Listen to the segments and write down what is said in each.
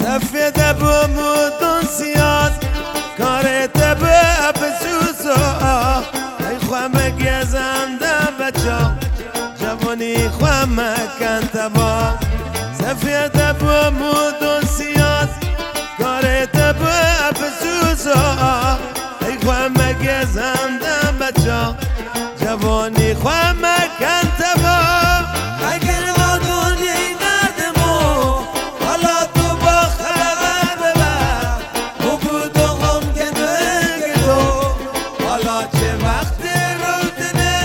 سفید بمودن سیاد کارت بسوزا ای خواه گزنده بچه جوانی خواه مکن تبا سفید بمودن سیاد کارت بسوزا ای خواه گزنده بچه جوانی خواه مکن تبا اگر آدونی نردمو حالا تو با خبر ببر بگو دوغم گنه گدو حالا چه وقت رودنه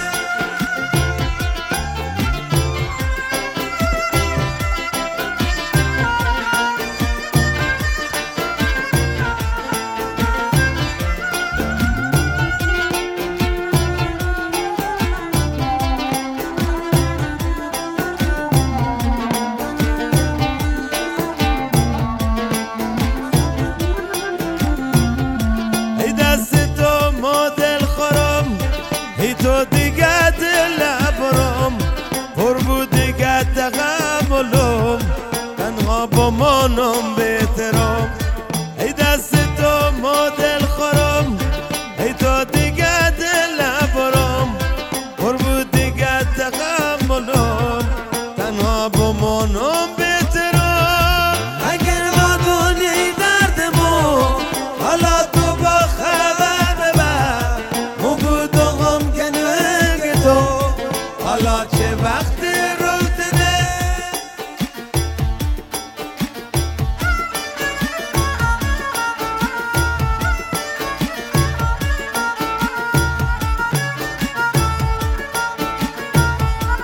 تو دیگه دل برم پر بود دیگه تغملم تنها با منم